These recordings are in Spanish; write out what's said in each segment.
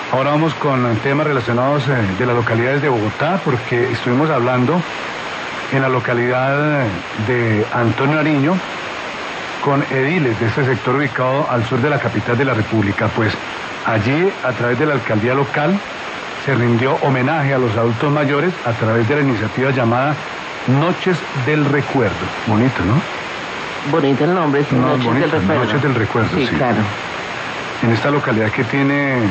Ahora vamos con temas relacionados de las localidades de Bogotá, porque estuvimos hablando en la localidad de Antonio Nariño con ediles de este sector ubicado al sur de la capital de la República. Pues allí, a través de la alcaldía local, se rindió homenaje a los adultos mayores a través de la iniciativa llamada Noches del Recuerdo. Bonito, ¿no? Bonito el nombre, sí, No, Noches bonito, del Recuerdo. Noches del Recuerdo, Sí, sí. claro. En esta localidad que tiene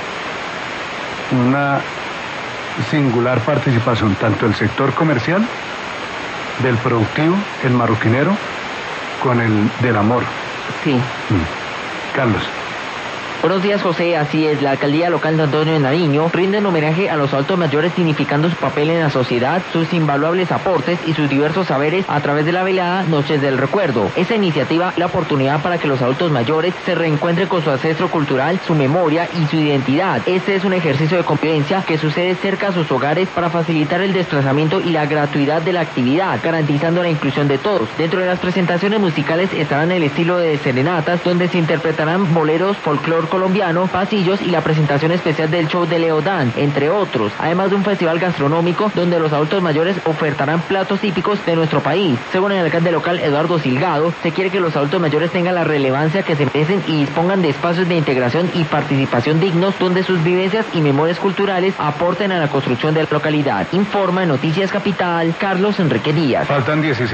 una singular participación tanto del sector comercial, del productivo, el marroquinero, con el del amor. Sí. Carlos. Buenos días, José. Así es, la alcaldía local de Antonio de Nariño rinde un homenaje a los adultos mayores, significando su papel en la sociedad, sus invaluables aportes y sus diversos saberes a través de la velada Noches del Recuerdo. Esta iniciativa es la oportunidad para que los adultos mayores se reencuentren con su ancestro cultural, su memoria y su identidad. Este es un ejercicio de convivencia que sucede cerca a sus hogares para facilitar el desplazamiento y la gratuidad de la actividad, garantizando la inclusión de todos. Dentro de las presentaciones musicales estarán el estilo de serenatas, donde se interpretarán boleros, folclor colombiano, pasillos y la presentación especial del show de Leodán, entre otros, además de un festival gastronómico donde los adultos mayores ofertarán platos típicos de nuestro país. Según el alcalde local Eduardo Silgado, se quiere que los adultos mayores tengan la relevancia que se merecen y dispongan de espacios de integración y participación dignos donde sus vivencias y memorias culturales aporten a la construcción de la localidad. Informa en Noticias Capital, Carlos Enrique Díaz. Faltan 16